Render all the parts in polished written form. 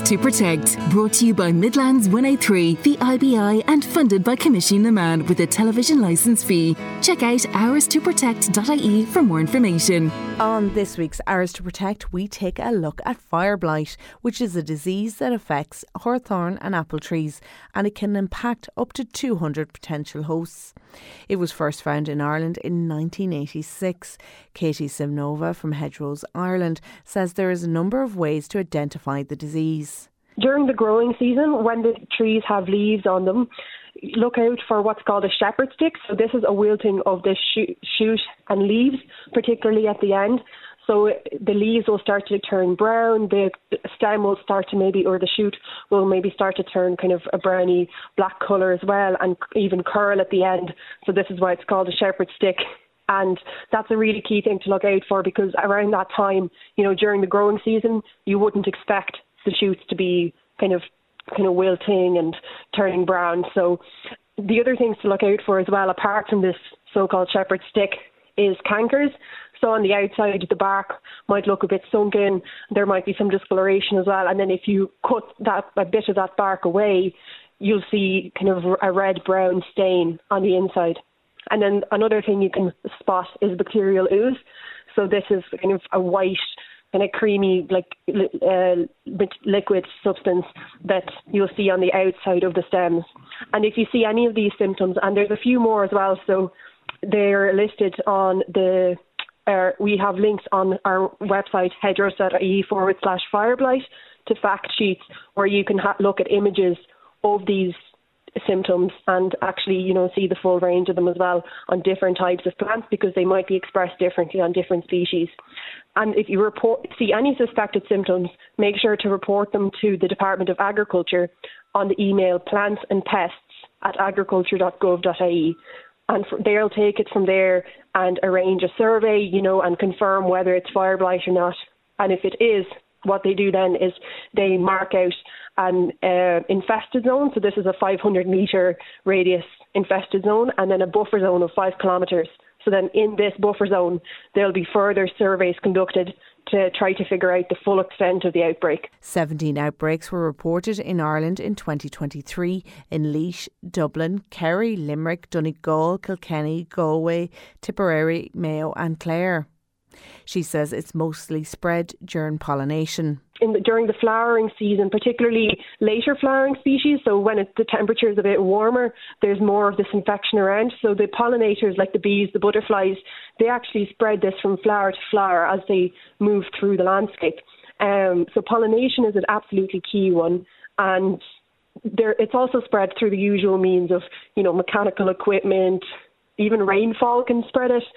to Protect, brought to you by Midlands 103, the IBI, and funded by Commission na Man with a television licence fee. Check out hourstoprotect.ie for more information. On this week's Hours to Protect, we take a look at fire blight, which is a disease that affects hawthorn and apple trees, and it can impact up to 200 potential hosts. It was first found in Ireland in 1986. Katie Simnova from Hedgerows Ireland says there is a number of ways to identify the disease. During the growing season, when the trees have leaves on them, look out for what's called a shepherd stick. So this is a wilting of the shoot and leaves, particularly at the end. So the leaves will start to turn brown, the stem will start to or the shoot will maybe start to turn kind of a browny black colour as well, and even curl at the end. So this is why it's called a shepherd stick. And that's a really key thing to look out for, because around that time, during the growing season, you wouldn't expect the shoots to be kind of wilting and turning brown. So the other things to look out for as well, apart from this so-called shepherd stick, is cankers. So on the outside, the bark might look a bit sunken. There might be some discoloration as well. And then if you cut a bit of that bark away, you'll see kind of a red-brown stain on the inside. And then another thing you can spot is bacterial ooze. So this is kind of a white, kind of creamy, liquid substance that you'll see on the outside of the stems. And if you see any of these symptoms, and there's a few more as well, so they're listed on we have links on our website, hedgerows.ie/fireblight, to fact sheets where you can look at images of these symptoms and actually, see the full range of them as well on different types of plants, because they might be expressed differently on different species. And if you see any suspected symptoms, make sure to report them to the Department of Agriculture on the email plantsandpests@agriculture.gov.ie. And they'll take it from there and arrange a survey, and confirm whether it's fire blight or not. And if it is, what they do then is they mark out an infested zone. So this is a 500-metre radius infested zone, and then a buffer zone of 5 kilometres. So then in this buffer zone, there'll be further surveys conducted to try to figure out the full extent of the outbreak. 17 outbreaks were reported in Ireland in 2023 in Laois, Dublin, Kerry, Limerick, Donegal, Kilkenny, Galway, Tipperary, Mayo and Clare. She says it's mostly spread during pollination. During the flowering season, particularly later flowering species, so when the temperature is a bit warmer, there's more of this infection around. So the pollinators, like the bees, the butterflies, they actually spread this from flower to flower as they move through the landscape. So pollination is an absolutely key one. And it's also spread through the usual means of, mechanical equipment. Even rainfall can spread it.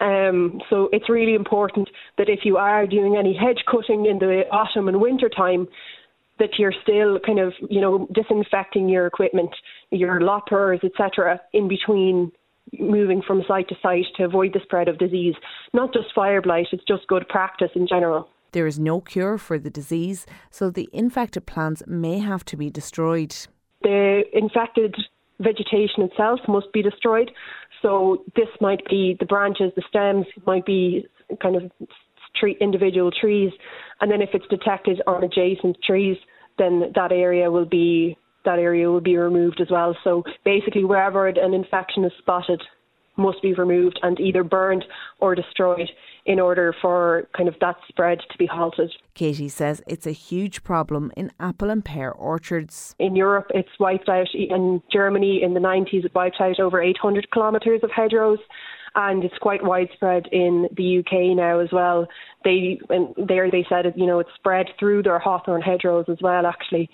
So it's really important that if you are doing any hedge cutting in the autumn and winter time, that you're still kind of, disinfecting your equipment, your loppers, etc., in between moving from site to site to avoid the spread of disease. Not just fire blight, it's just good practice in general. There is no cure for the disease, so the infected plants may have to be destroyed. The infected vegetation itself must be destroyed. So this might be the branches, the stems, might be kind of individual trees. And then if it's detected on adjacent trees, then that area will be removed as well. So basically wherever an infection is spotted must be removed and either burned or destroyed in order for kind of that spread to be halted. Katie says it's a huge problem in apple and pear orchards. In Europe, it's wiped out. In Germany, in the 90s, it wiped out over 800 kilometres of hedgerows, and it's quite widespread in the UK now as well. They said it's spread through their hawthorn hedgerows as well, actually.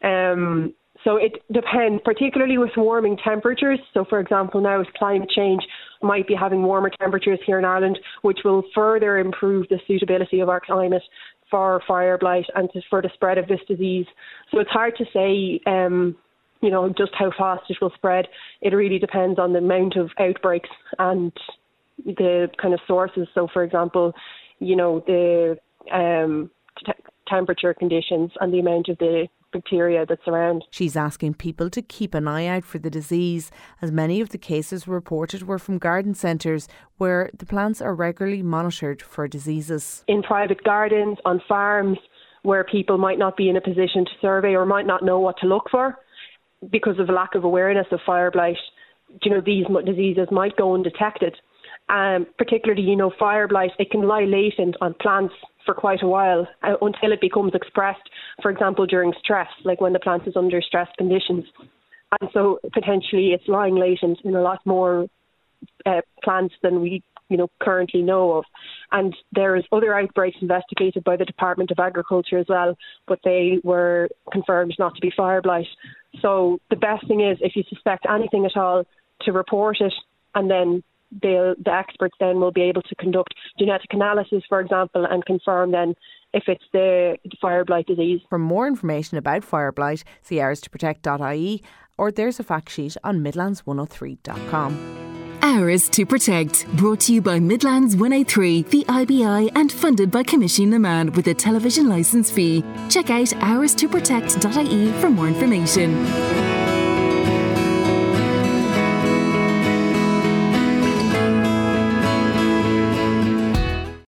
So it depends, particularly with warming temperatures. So, for example, now with climate change, might be having warmer temperatures here in Ireland, which will further improve the suitability of our climate for fire blight and for the spread of this disease. So it's hard to say, just how fast it will spread. It really depends on the amount of outbreaks and the kind of sources. So, for example, the temperature conditions and the amount of the bacteria that's around. She's asking people to keep an eye out for the disease, as many of the cases reported were from garden centres where the plants are regularly monitored for diseases. In private gardens, on farms, where people might not be in a position to survey or might not know what to look for because of a lack of awareness of fire blight. These diseases might go undetected. Particularly, fire blight, it can lie latent on plants for quite a while until it becomes expressed, for example, during stress, like when the plant is under stress conditions. And so potentially it's lying latent in a lot more plants than we currently know of. And there's other outbreaks investigated by the Department of Agriculture as well, but they were confirmed not to be fire blight. So the best thing is, if you suspect anything at all, to report it, and then the experts then will be able to conduct genetic analysis, for example, and confirm then if it's the fire blight disease. For more information about fire blight, see hours2protect.ie, or there's a fact sheet on midlands103.com. Hours to Protect, brought to you by Midlands 103, the IBI, and funded by Commission na Man with a television licence fee. Check out hours2protect.ie for more information.